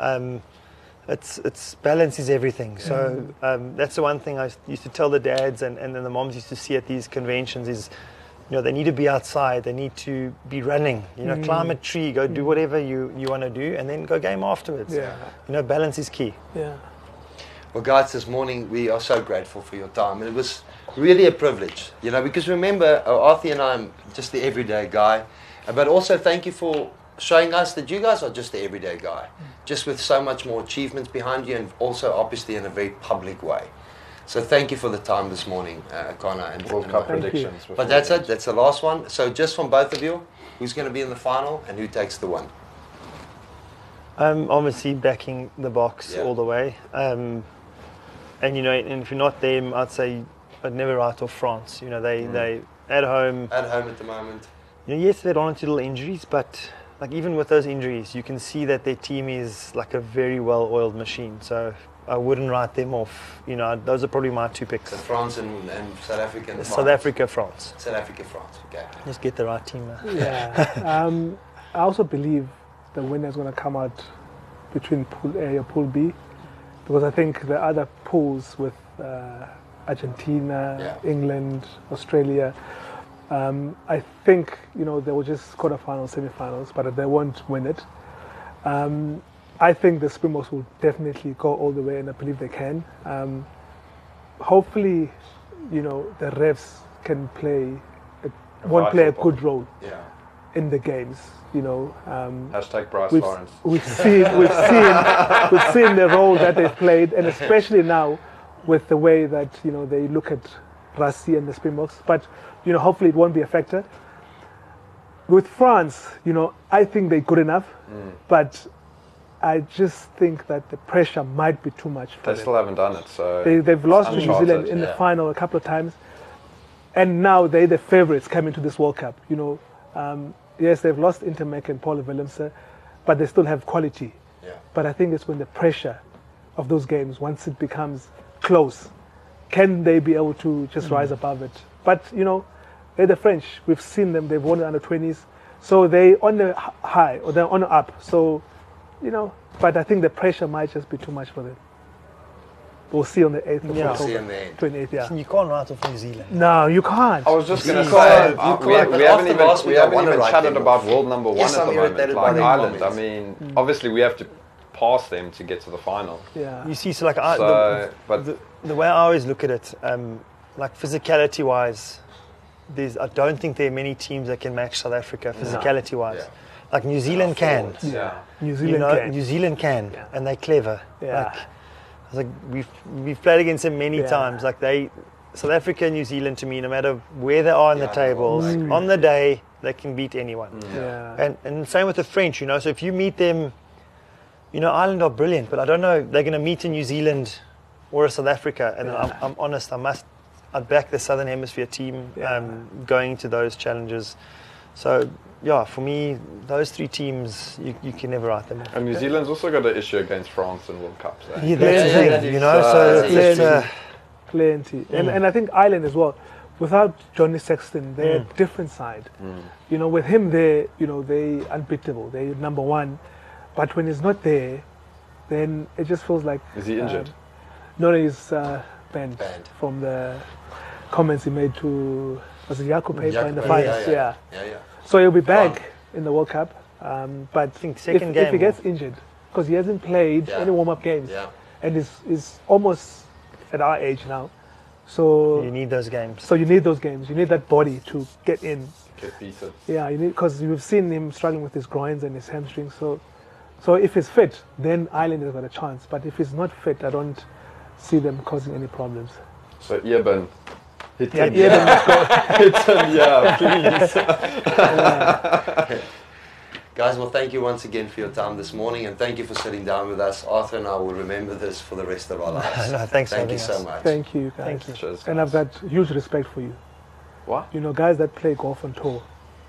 It's balance is everything. So that's the one thing I used to tell the dads and then the moms used to see at these conventions is, you know, they need to be outside. They need to be running. You know, climb a tree, go do whatever you want to do, and then go game afterwards. Yeah. You know, balance is key. Yeah. Well, guys, this morning we are so grateful for your time. And it was really a privilege, you know, because remember, Arthur and I am just the everyday guy. But also thank you for showing us that you guys are just the everyday guy, just with so much more achievements behind you and also obviously in a very public way. So thank you for the time this morning, Connor. And World Cup Thank you. predictions. before But that's we it. That's the last one. So just from both of you, who's going to be in the final and who takes the win? Obviously backing the box Yeah. all the way. And you know, and if you're not them, I'd say I'd never write off France. You know, they at home. At home at the moment. You know, yes, they had one or two little injuries, but like even with those injuries, you can see that their team is like a very well-oiled machine. So I wouldn't write them off. You know, those are probably my two picks. So France and South Africa. And South Africa, France. South Africa, France. Okay. Just get the right team. Yeah. I also believe the winner is going to come out between Pool A or Pool B, because I think the other pools with Argentina, England, Australia, I think, you know, they will just quarterfinals, semi-finals, but they won't win it. I think the Springboks will definitely go all the way, and I believe they can. Hopefully, you know, the refs can play a good role in the games. You know, Hashtag Bryce we've Lawrence. seen the role that they've played, and especially now with the way that, you know, they look at Rassie and the Springboks. But, you know, hopefully it won't be a factor. With France, you know, I think they're good enough, but I just think that the pressure might be too much for them. They still haven't done it, so they've lost to New Zealand in the final a couple of times, and now they're the favourites coming to this World Cup. You know, yes, they've lost Intermac and Paul Willemse, but they still have quality. Yeah. But I think it's when the pressure of those games, once it becomes close, can they be able to just rise above it? But, you know, they're the French. We've seen them. They've won the under-20s. So they're on the high, or they're on the up. So, you know, but I think the pressure might just be too much for them. We'll see on the 8th of We'll October. see on the 8th. 28th, yeah. You can't write off New Zealand. No, you can't. I was just going to You say, can't, we but haven't after last even, we week I haven't wanna even write chatted them about off. world number one Yes, at I'm the moment, irritated by like their Ireland. comments. I mean, obviously we have to pass them to get to the final. Yeah. You see, so like But the way I always look at it, like physicality-wise, I don't think there are many teams that can match South Africa physicality-wise. Yeah. Like New Zealand can. yeah. New You Zealand know, can. New Zealand can, Yeah. and they're clever. Yeah. Like we've played against them many Yeah. times. Like South Africa and New Zealand, to me, no matter where they are in the Yeah, tables, I agree. on the day they can beat anyone. Yeah. And same with the French, you know. So if you meet them, you know, Ireland are brilliant, but I don't know, they're going to meet a New Zealand or a South Africa. And I'm honest, I'd back the Southern Hemisphere team going into those challenges. So, yeah, for me, those three teams, you can never write them off. And New Zealand's also got an issue against France in World Cups. Eh? Yeah, that's the thing, yeah, you know. so So Plenty. And I think Ireland as well, without Johnny Sexton, they're a different side. You know, with him there, you know, they unbeatable. They're number one. But when he's not there, then it just feels like... Is he injured? No, he's banned Banned. from the comments he made to... Was it Jaco Paper in the Jaco, finals? yeah. So he'll be back in the World Cup. But I think second if game he gets injured, because he hasn't played any warm-up games, Yeah. and is almost at our age now, so you need those games. so you need those games. You need that body to get in. Get beaten. Yeah, you need, because we've seen him struggling with his groins and his hamstrings. So if he's fit, then Ireland has got a chance. But if he's not fit, I don't see them causing any problems. So Eben, hit Yeah, him. yeah. Hit him, please. Guys, well, thank you once again for your time this morning, and thank you for sitting down with us. Arthur and I will remember this for the rest of our lives. No, thanks for Thank you having so us. much. Thank you, guys. Thank you. Cheers, And guys. I've got huge respect for you. What? You know, guys that play golf on tour,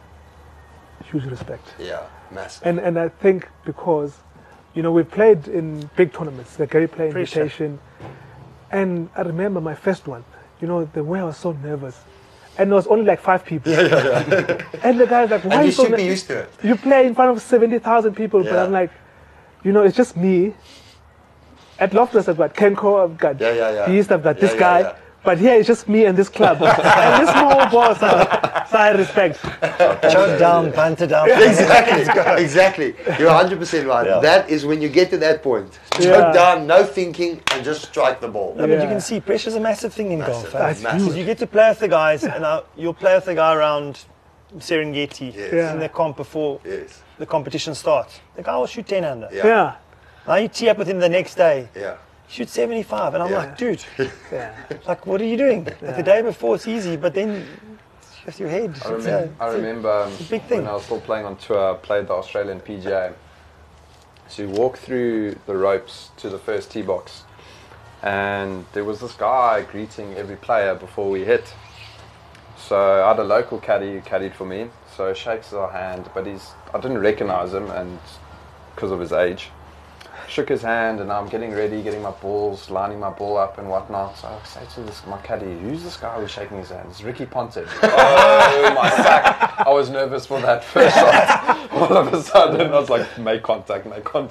huge respect. Yeah, massive. And I think because, you know, we've played in big tournaments, the Gary Play Appreciate. Invitation, and I remember my first one, you know, the way I was so nervous. And there was only like 5 people. And the guy's like, why And are you you so should be nervous? used to it. You play in front of 70,000 people, but Yeah. I'm like, you know, it's just me. At Loftus, I've got Kenko, I've got Yeah. Beast, I've got Yeah, this yeah, guy. yeah. But here it's just me and this club. And this small ball, so I respect. Choke down, banter down. Exactly. You're 100% right. Yeah. That is when you get to that point. Choke Yeah. down, no thinking, and just strike the ball. No, but you Yeah. can see pressure's a massive thing in golf. Massive. That's Because you get to play with the guys, and you'll play with the guy around Serengeti Yes. Yeah. in the comp before Yes. the competition starts. The guy will shoot 10 under. Yeah. Yeah. Now you tee up with him the next day, Yeah. shoot 75, and I'm Yeah. like, dude, Yeah. like, what are you doing? Like, the day before it's easy, but then it's just your head. I remember big thing. when I was still playing on tour, I played the Australian PGA. So you walk through the ropes to the first tee box, and there was this guy greeting every player before we hit. So I had a local caddy who caddied for me, so he shakes our hand, but I didn't recognize him, and because of his age. shook his hand, and I'm getting ready, getting my balls, lining my ball up and whatnot. So I say to my caddy, who's this guy who's shaking his hand? It's Ricky Ponting. Oh, my sack. I was nervous for that first shot. All of a sudden, I was like, make contact.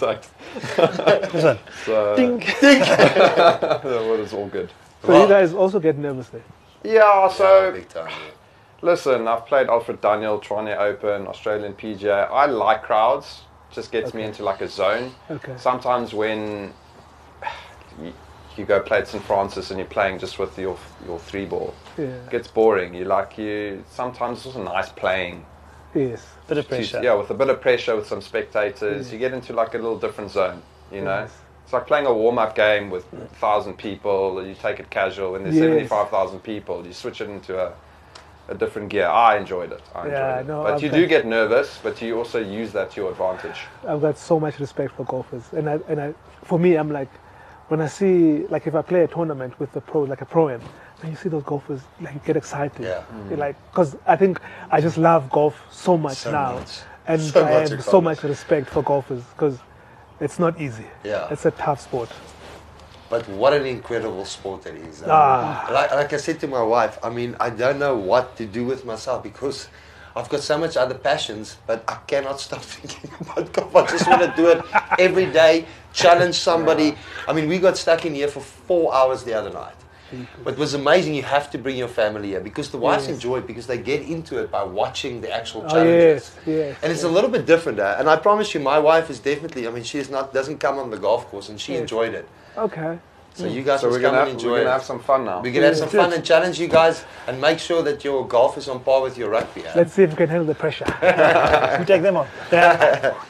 So, Dink. that was all good. So you guys also get nervous there? Yeah, so... big time. Listen, I've played Alfred Daniel, Tronje Open, Australian PGA. I like crowds. Just gets me into like a zone. Okay. Sometimes when you go play at St. Francis and you're playing just with your 3-ball, it gets boring. Sometimes it's also nice playing. Yes. Bit of pressure. Yeah, with a bit of pressure, with some spectators, you get into like a little different zone, you know? Yes. It's like playing a warm-up game with 1,000 people. You take it casual. When there's 75,000 people, you switch it into a different gear. I enjoyed it. But you do get nervous, but you also use that to your advantage. I've got so much respect for golfers, and for me, I'm like, when I see, like, if I play a tournament with the pros, like a pro-am, and you see those golfers, like, you get excited. Yeah. You're like, because I think I just love golf so much now, and I have so much respect for golfers because it's not easy. Yeah. It's a tough sport. But what an incredible sport it is. Like I said to my wife, I mean, I don't know what to do with myself because I've got so much other passions, but I cannot stop thinking about golf. I just want to do it every day, challenge somebody. I mean, we got stuck in here for 4 hours the other night. But it was amazing. You have to bring your family here because the wives enjoy it because they get into it by watching the actual challenges. Yes. And it's a little bit different. And I promise you, my wife is definitely, I mean, doesn't come on the golf course and she enjoyed it. Okay. So you guys So must we're come gonna and enjoy it. have some fun now. We're going to have some fun and challenge you guys and make sure that your golf is on par with your rugby. Let's see if we can handle the pressure. You take them on.